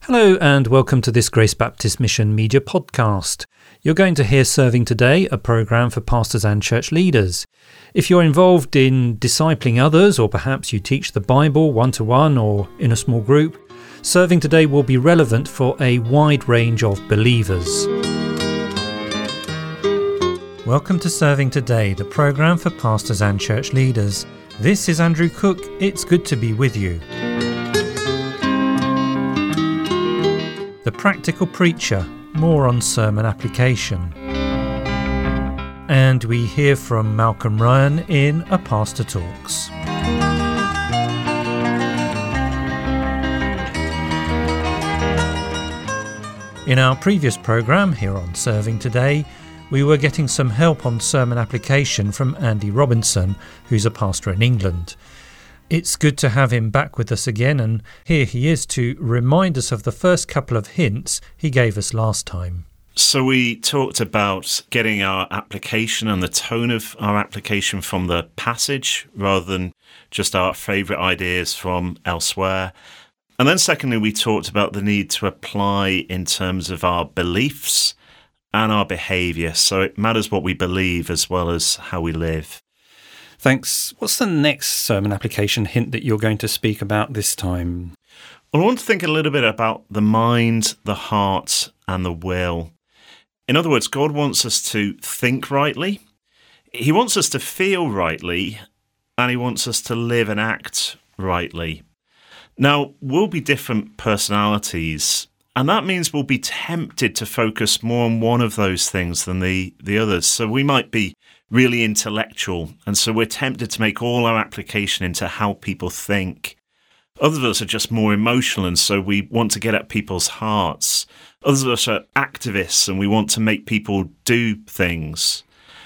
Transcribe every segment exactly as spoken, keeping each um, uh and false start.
Hello and welcome to this Grace Baptist Mission Media podcast. You're going to hear Serving Today, a programme for pastors and church leaders. If you're involved in discipling others, or perhaps you teach the Bible one-to-one or in a small group, Serving Today will be relevant for a wide range of believers. Welcome to Serving Today, the programme for pastors and church leaders. This is Andrew Cook. It's good to be with you. The Practical Preacher, more on sermon application. And we hear from Malcolm Ryan in A Pastor Talks. In our previous programme here on Serving Today, we were getting some help on sermon application from Andy Robinson, who's a pastor in England. It's good to have him back with us again, and here he is to remind us of the first couple of hints he gave us last time. So we talked about getting our application and the tone of our application from the passage rather than just our favourite ideas from elsewhere. And then secondly, we talked about the need to apply in terms of our beliefs and our behaviour. So it matters what we believe as well as how we live. Thanks. What's the next sermon application hint that you're going to speak about this time? Well, I want to think a little bit about the mind, the heart, and the will. In other words, God wants us to think rightly, He wants us to feel rightly, and He wants us to live and act rightly. Now, we'll be different personalities, and that means we'll be tempted to focus more on one of those things than the, the others. So we might be really intellectual, and so we're tempted to make all our application into how people think. Others of us are just more emotional, and so we want to get at people's hearts. Others of us are activists, and we want to make people do things.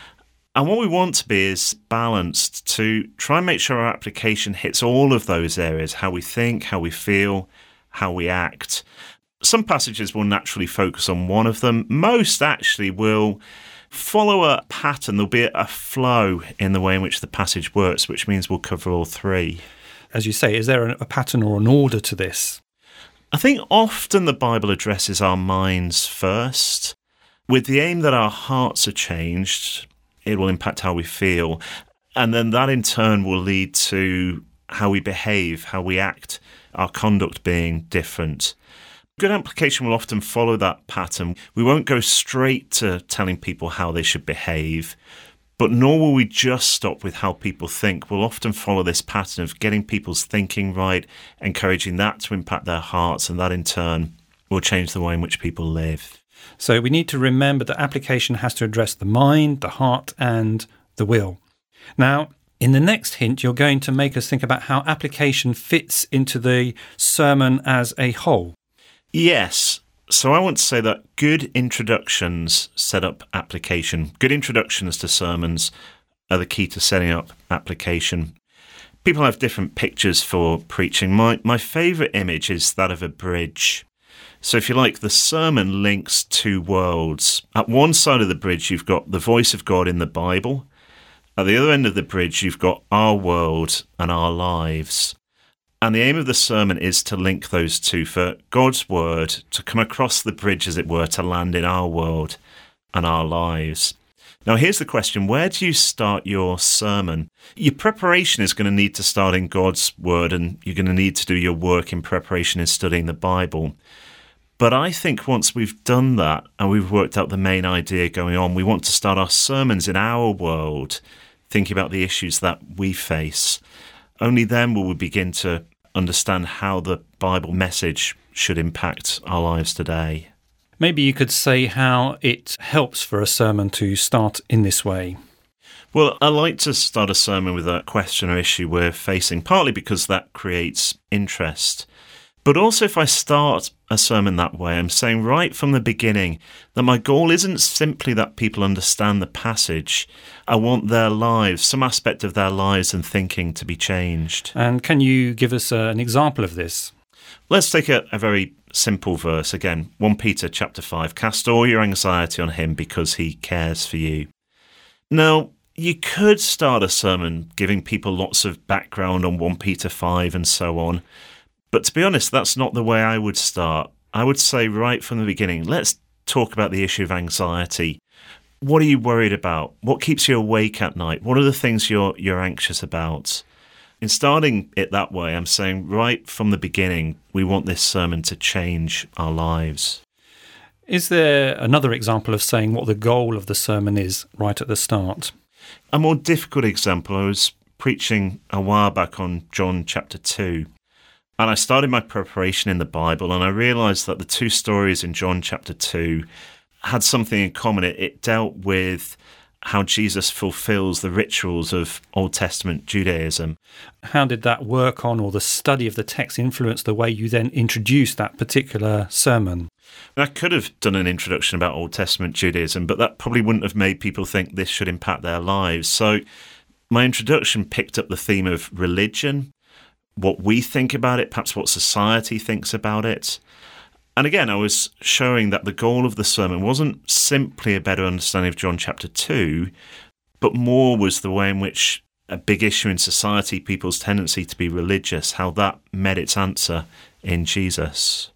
And what we want to be is balanced, to try and make sure our application hits all of those areas, how we think, how we feel, how we act. Some passages will naturally focus on one of them. Most actually will follow a pattern. There'll be a flow in the way in which the passage works, which means we'll cover all three. As you say, is there a pattern or an order to this? I think often the Bible addresses our minds first, with the aim that our hearts are changed. It will impact how we feel, and then that in turn will lead to how we behave, how we act, our conduct being different. Good application will often follow that pattern. We won't go straight to telling people how they should behave, but nor will we just stop with how people think. We'll often follow this pattern of getting people's thinking right, encouraging that to impact their hearts, and that in turn will change the way in which people live. So we need to remember that application has to address the mind, the heart, and the will. Now, in the next hint, you're going to make us think about how application fits into the sermon as a whole. Yes. So I want to say that good introductions set up application. Good introductions to sermons are the key to setting up application. People have different pictures for preaching. My my favourite image is that of a bridge. So if you like, the sermon links two worlds. At one side of the bridge, you've got the voice of God in the Bible. At the other end of the bridge, you've got our world and our lives. And the aim of the sermon is to link those two, for God's word to come across the bridge, as it were, to land in our world and our lives. Now, here's the question. Where do you start your sermon? Your preparation is going to need to start in God's word, and you're going to need to do your work in preparation in studying the Bible. But I think once we've done that and we've worked out the main idea going on, we want to start our sermons in our world, thinking about the issues that we face. Only then will we begin to understand how the Bible message should impact our lives today. Maybe you could say how it helps for a sermon to start in this way. Well, I like to start a sermon with a question or issue we're facing, partly because that creates interest. But also, if I start a sermon that way, I'm saying right from the beginning that my goal isn't simply that people understand the passage. I want their lives, some aspect of their lives and thinking to be changed. And can you give us uh, an example of this? Let's take a, a very simple verse. Again, First Peter chapter five. Cast all your anxiety on him because he cares for you. Now, you could start a sermon giving people lots of background on First Peter five and so on. But to be honest, that's not the way I would start. I would say right from the beginning, let's talk about the issue of anxiety. What are you worried about? What keeps you awake at night? What are the things you're you're anxious about? In starting it that way, I'm saying right from the beginning, we want this sermon to change our lives. Is there another example of saying what the goal of the sermon is right at the start? A more difficult example, I was preaching a while back on John chapter two, and I started my preparation in the Bible, and I realised that the two stories in John chapter two had something in common. It, it dealt with how Jesus fulfills the rituals of Old Testament Judaism. How did that work on, or the study of the text influence the way you then introduced that particular sermon? I could have done an introduction about Old Testament Judaism, but that probably wouldn't have made people think this should impact their lives. So my introduction picked up the theme of religion, what we think about it, perhaps what society thinks about it. And again, I was showing that the goal of the sermon wasn't simply a better understanding of John chapter two, but more was the way in which a big issue in society, people's tendency to be religious, how that met its answer in Jesus.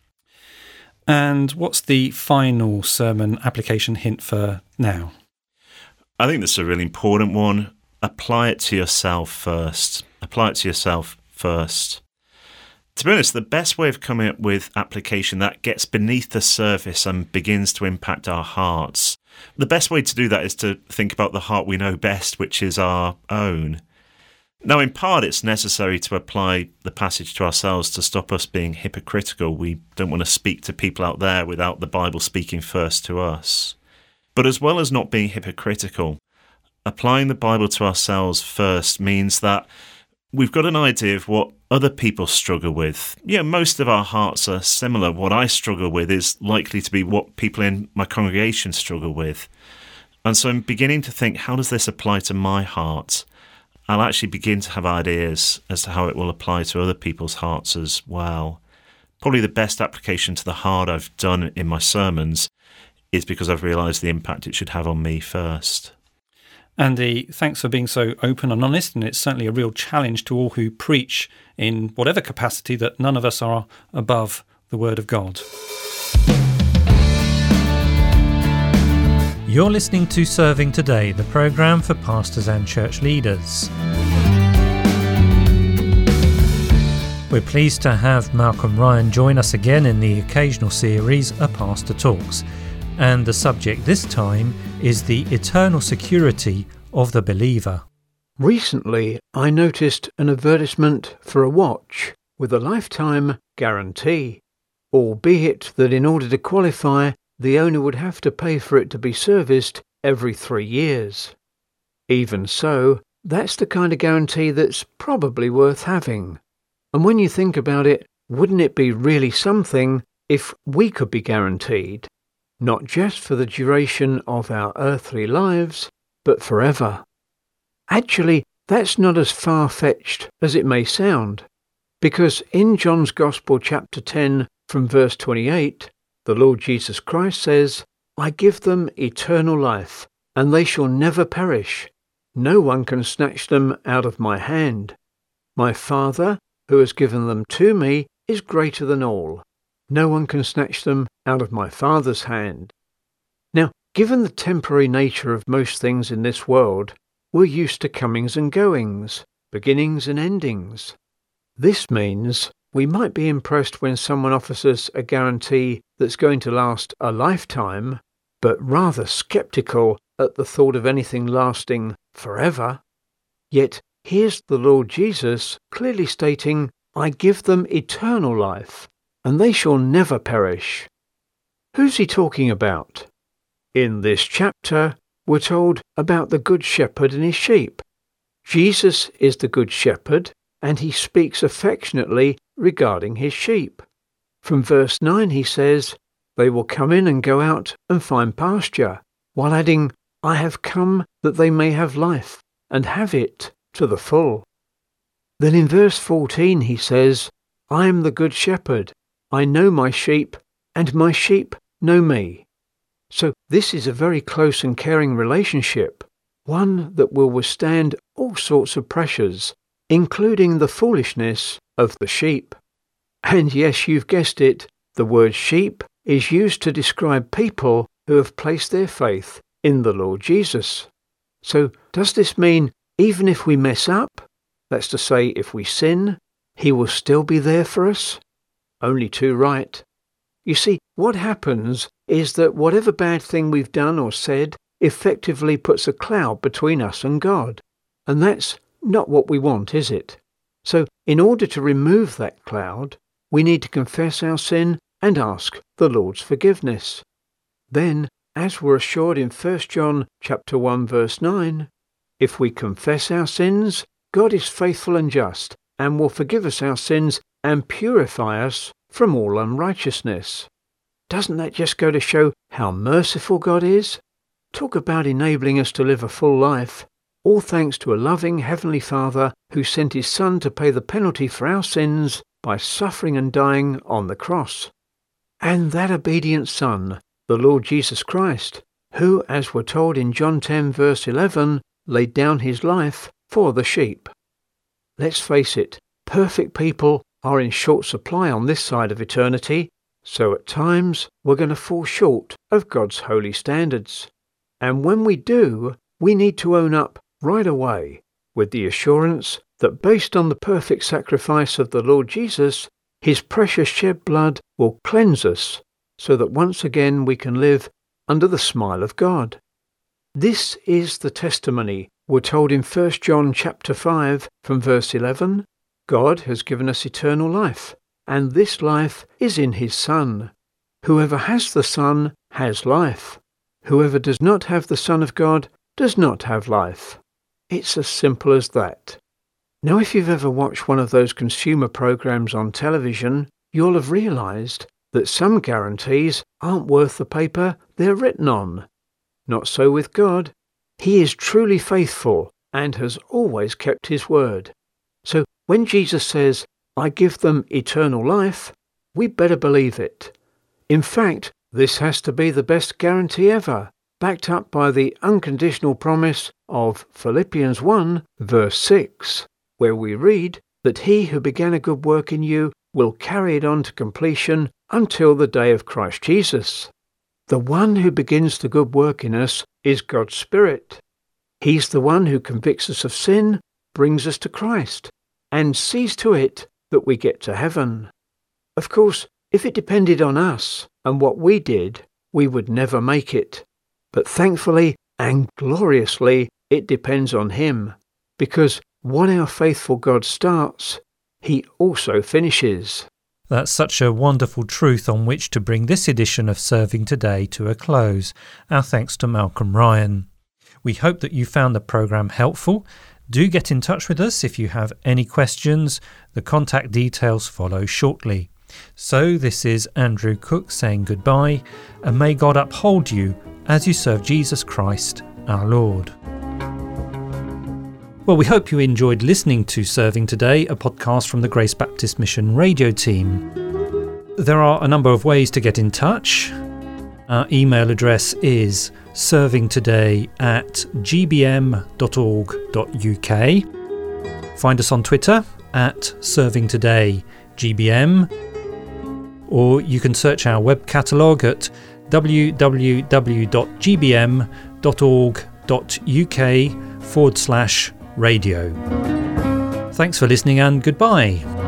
And what's the final sermon application hint for now? I think that's a really important one. Apply it to yourself first. Apply it to yourself first. To be honest, the best way of coming up with application that gets beneath the surface and begins to impact our hearts, the best way to do that is to think about the heart we know best, which is our own. Now, in part, it's necessary to apply the passage to ourselves to stop us being hypocritical. We don't want to speak to people out there without the Bible speaking first to us. But as well as not being hypocritical, applying the Bible to ourselves first means that we've got an idea of what other people struggle with. Yeah, most of our hearts are similar. What I struggle with is likely to be what people in my congregation struggle with. And so I'm beginning to think, how does this apply to my heart? I'll actually begin to have ideas as to how it will apply to other people's hearts as well. Probably the best application to the heart I've done in my sermons is because I've realised the impact it should have on me first. Andy, thanks for being so open and honest, and it's certainly a real challenge to all who preach in whatever capacity that none of us are above the Word of God. You're listening to Serving Today, the programme for pastors and church leaders. We're pleased to have Malcolm Ryan join us again in the occasional series, A Pastor Talks. And the subject this time is the eternal security of the believer. Recently, I noticed an advertisement for a watch with a lifetime guarantee, albeit that in order to qualify, the owner would have to pay for it to be serviced every three years. Even so, that's the kind of guarantee that's probably worth having. And when you think about it, wouldn't it be really something if we could be guaranteed? Not just for the duration of our earthly lives, but forever. Actually, that's not as far-fetched as it may sound, because in John's Gospel chapter ten from verse twenty-eight, the Lord Jesus Christ says, "I give them eternal life, and they shall never perish. No one can snatch them out of my hand. My Father, who has given them to me, is greater than all. No one can snatch them out of my Father's hand." Now, given the temporary nature of most things in this world, we're used to comings and goings, beginnings and endings. This means we might be impressed when someone offers us a guarantee that's going to last a lifetime, but rather sceptical at the thought of anything lasting forever. Yet here's the Lord Jesus clearly stating, "I give them eternal life, and they shall never perish." Who's he talking about? In this chapter, we're told about the Good Shepherd and his sheep. Jesus is the Good Shepherd, and he speaks affectionately regarding his sheep. From verse nine he says, "They will come in and go out and find pasture," while adding, "I have come that they may have life, and have it to the full." Then in verse fourteen he says, "I am the Good Shepherd. I know my sheep, and my sheep know me." So this is a very close and caring relationship, one that will withstand all sorts of pressures, including the foolishness of the sheep. And yes, you've guessed it, The word sheep is used to describe people who have placed their faith in the Lord Jesus. So does this mean even if we mess up, that's to say if we sin, he will still be there for us? Only too right. You see, what happens is that whatever bad thing we've done or said effectively puts a cloud between us and God. And that's not what we want, is it? So in order to remove that cloud, we need to confess our sin and ask the Lord's forgiveness. Then, as we're assured in First John chapter one verse nine, if we confess our sins, God is faithful and just and will forgive us our sins and purify us from all unrighteousness. Doesn't that just go to show how merciful God is? Talk about enabling us to live a full life, all thanks to a loving Heavenly Father who sent His Son to pay the penalty for our sins by suffering and dying on the cross. And that obedient Son, the Lord Jesus Christ, who, as we're told in John ten verse eleven, laid down His life for the sheep. Let's face it, perfect people are in short supply on this side of eternity, so at times we're going to fall short of God's holy standards. And when we do, we need to own up right away with the assurance that based on the perfect sacrifice of the Lord Jesus, His precious shed blood will cleanse us so that once again we can live under the smile of God. This is the testimony we're told in First John chapter five from verse eleven. God has given us eternal life, and this life is in His Son. Whoever has the Son has life. Whoever does not have the Son of God does not have life. It's as simple as that. Now, if you've ever watched one of those consumer programs on television, you'll have realized that some guarantees aren't worth the paper they're written on. Not so with God. He is truly faithful and has always kept His word. So when Jesus says, "I give them eternal life," we better believe it. In fact, this has to be the best guarantee ever, backed up by the unconditional promise of Philippians one verse six, where we read that He who began a good work in you will carry it on to completion until the day of Christ Jesus. The one who begins the good work in us is God's Spirit. He's the one who convicts us of sin, brings us to Christ, and sees to it that we get to heaven. Of course, if it depended on us and what we did, we would never make it. But thankfully and gloriously, it depends on Him, because what our faithful God starts, He also finishes. That's such a wonderful truth on which to bring this edition of Serving Today to a close. Our thanks to Malcolm Ryan. We hope that you found the programme helpful. Do get in touch with us if you have any questions. The contact details follow shortly. So this is Andrew Cook saying goodbye, and may God uphold you as you serve Jesus Christ, our Lord. Well, we hope you enjoyed listening to Serving Today, a podcast from the Grace Baptist Mission radio team. There are a number of ways to get in touch. Our email address is servingtoday at g b m dot org dot u k. Find us on Twitter at servingtodaygBM, or you can search our web catalogue at w w w dot g b m dot org dot u k forward slash radio. Thanks for listening and goodbye.